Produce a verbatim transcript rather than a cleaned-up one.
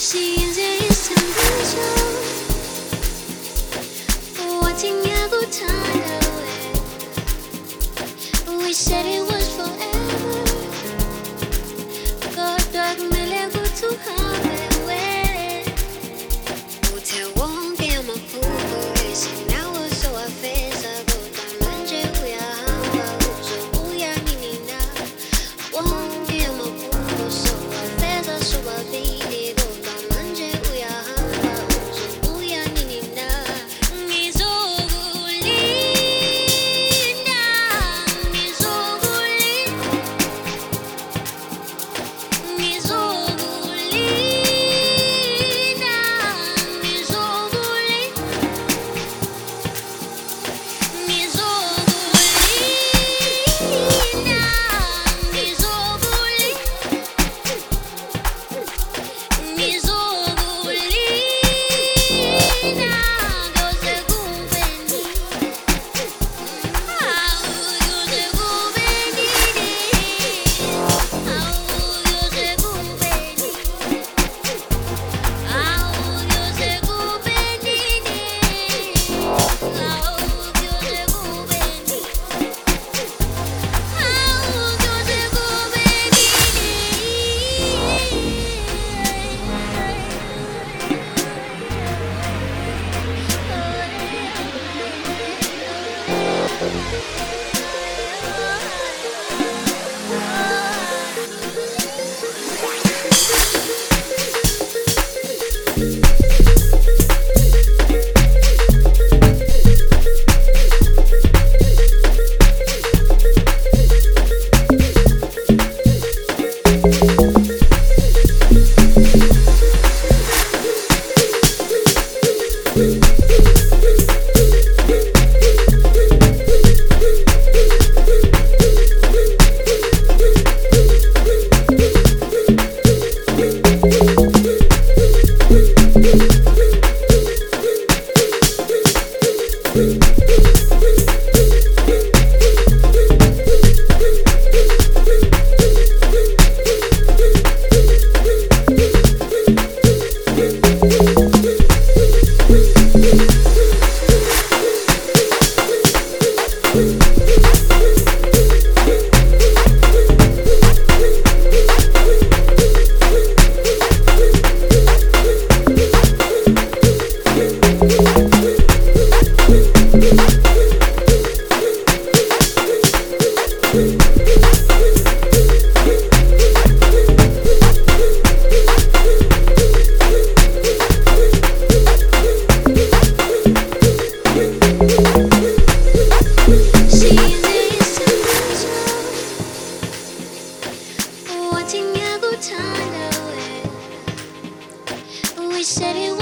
시인들이 숨겨줘 Watching you go turn away We said it was forever 거덕 말려고 또 하면 왜 우태원 깨마 보고 계신 나와 소화 회사고 담은 죄우야 한바 웃어 우연히 나 원 깨마 보고 소화 회사 소화 비리고 담은 죄우야 한바 웃어 우연히 나 미소 굴린다 미소 굴린 미소 굴린다 미소 굴린 미소 굴린다 미소 굴린 미소 굴린다 요새 구배니 아우 요새 구배니 아우 요새 구배니 아우 요새 구배니 아우 요새 구배니 아우 요새 Watching you go turn away We said it